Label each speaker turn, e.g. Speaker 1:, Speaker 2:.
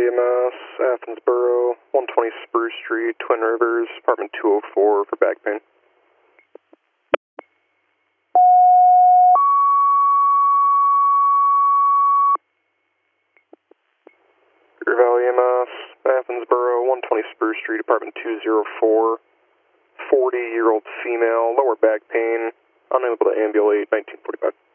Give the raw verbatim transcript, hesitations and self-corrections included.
Speaker 1: E M S, Athensboro, one twenty Spruce Street, Twin Rivers, apartment two oh four for back pain. River Valley E M S, Athensboro, one twenty Spruce Street, apartment two oh four, forty-year-old female, lower back pain, unable to ambulate, nineteen forty-five.